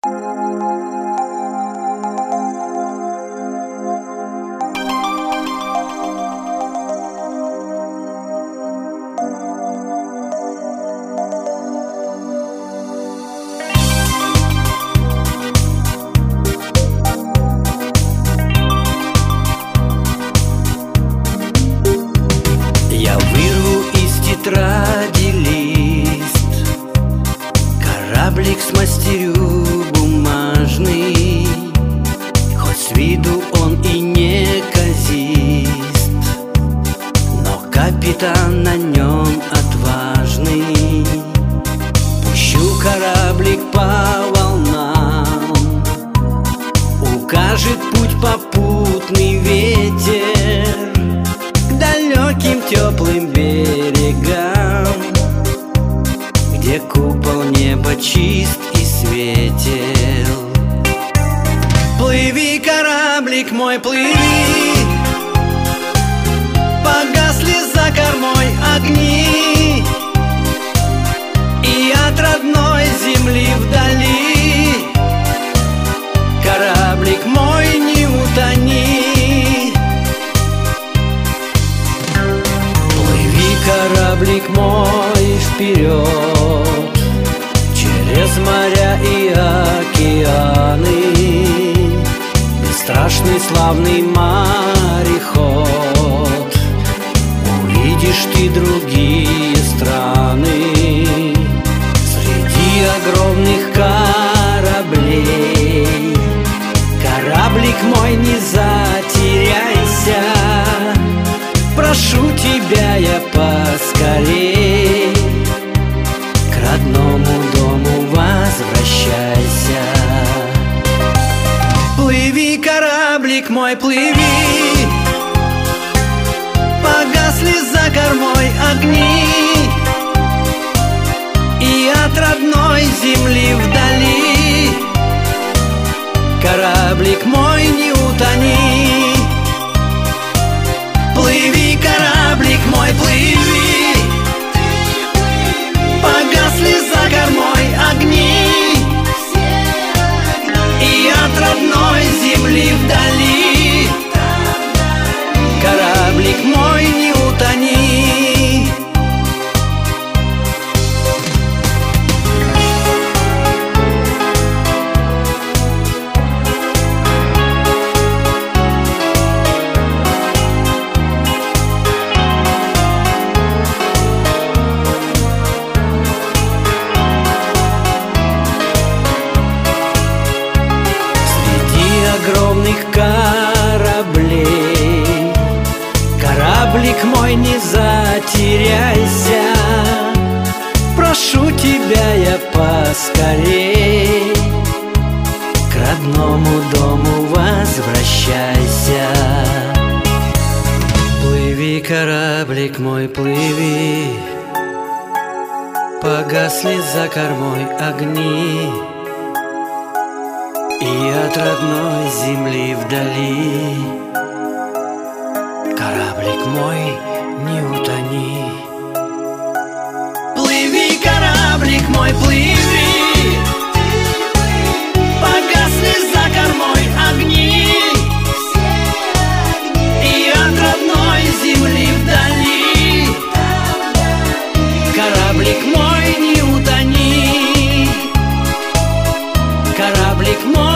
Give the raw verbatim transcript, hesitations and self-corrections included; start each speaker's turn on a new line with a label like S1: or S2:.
S1: Тетради лист, кораблик смастерю бумажный, хоть с виду он и неказист, но капитан на нем отважный. Пущу кораблик по волнам, укажет путь попутный ветер к далеким теплым берегам, где купол неба чист и светел. Плыви, кораблик мой, плыви, погасли за кормой огни, и от родной земли вдали кораблик мой не утони. Кораблик мой вперед, через моря и океаны, бесстрашный славный мореход. Увидишь ты другие страны среди огромных кораблей. Кораблик мой, не затеряйся, прошу тебя я поскорей, к родному дому возвращайся. Плыви, кораблик мой, плыви, погасли за кормой огни, и от родной земли вдали кораблик мой не утони. Плыви, кораблик мой, плыви, погасли за кормой огни, и от родной земли вдали кораблик мой не утони. Огромных кораблей кораблик мой, не затеряйся, прошу тебя я поскорей, к родному дому возвращайся. Плыви, кораблик мой, плыви, погасли за кормой огни, и от родной земли вдали кораблик мой не утони. Плыви, кораблик мой, плыви, погасли за кормой огни, и от родной земли вдали кораблик мой не утони. Кораблик мой